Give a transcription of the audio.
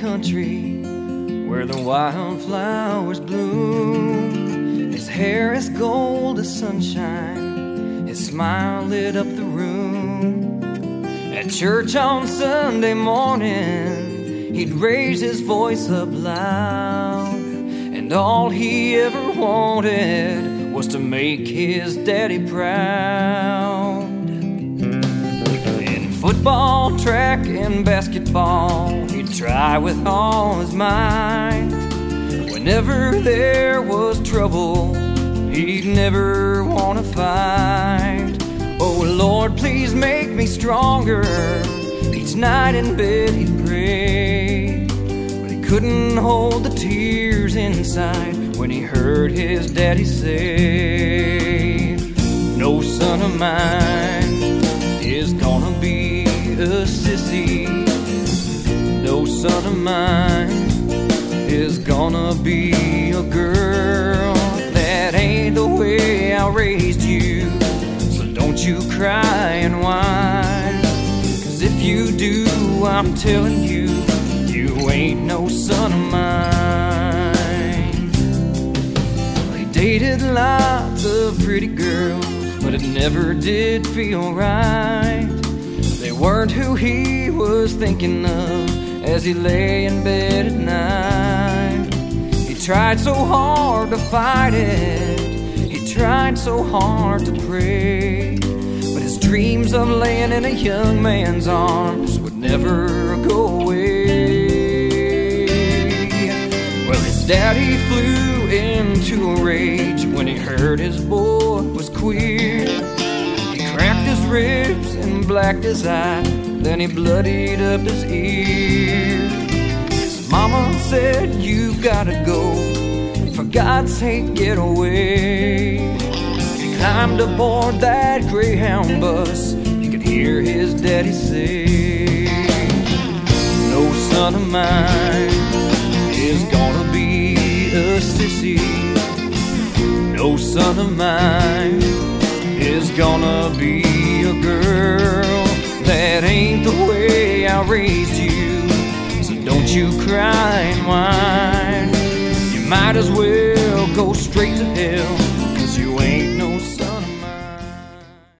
country where the wildflowers bloom. His hair is gold as sunshine, his smile lit up the room. At church on Sunday morning, he'd raise his voice up loud, and all he ever wanted was to make his daddy proud. In football, track, and basketball, he'd try with all his might. Whenever there was trouble, he'd never want to fight. Oh Lord, please make me stronger. Each night in bed he'd pray, but he couldn't hold the tears inside when he heard his daddy say, no son of mine is gonna be a sissy. No son of mine is gonna be a girl. That ain't the way I raised you, so don't you cry and whine. 'Cause if you do, I'm telling you, you ain't no son of mine. Well, he dated lots of pretty girls, but it never did feel right. They weren't who he was thinking of as he lay in bed at night. He tried so hard to fight it, he tried so hard to pray, but his dreams of laying in a young man's arms would never go away. Well, his daddy flew into a rage when he heard his boy was queer. He cracked his ribs and blacked his eye, then he bloodied up his ear. His mama said, you gotta go, for God's sake get away. He climbed aboard that Greyhound bus, he could hear his daddy say, no son of mine is gonna be a sissy. No son of mine is gonna be a girl. That ain't the way I raised you, so don't you cry and whine. You might as well go straight to hell